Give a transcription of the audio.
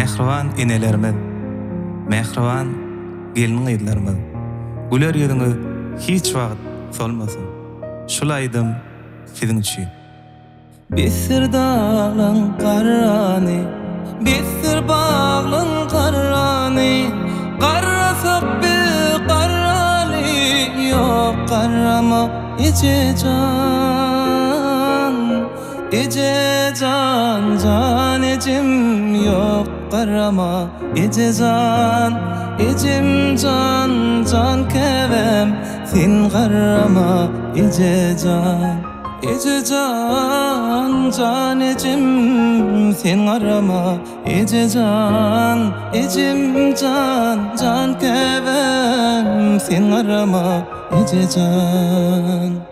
Mehriban enelerimiz, mehriban gelin ýyllarymyz. Güler ýüzüňiz hiç wagt solmasyn. Şulaýdym siziň üçin. Bisir dağlan qarrani, bisir bağlan qarrani, qarrasak bir qarrani, yok qarrama ice can, can ecim, yok qarrama ice can, ecim can kevem, sin qarrama ice can. Ece can ecim sen arama, ece can ecim can kevem sen arama, ece can.